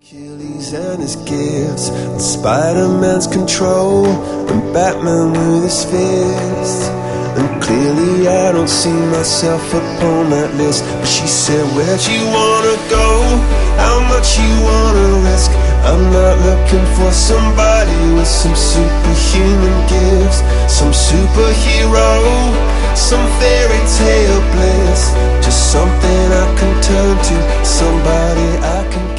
Achilles and his gifts, and Spider-Man's control, and Batman with his fists. And clearly I don't see myself upon that list. But she said, where'd you wanna go? How much you wanna risk? I'm not looking for somebody with some superhuman gifts, some superhero, some fairy tale bliss. Just something I can turn to, somebody I can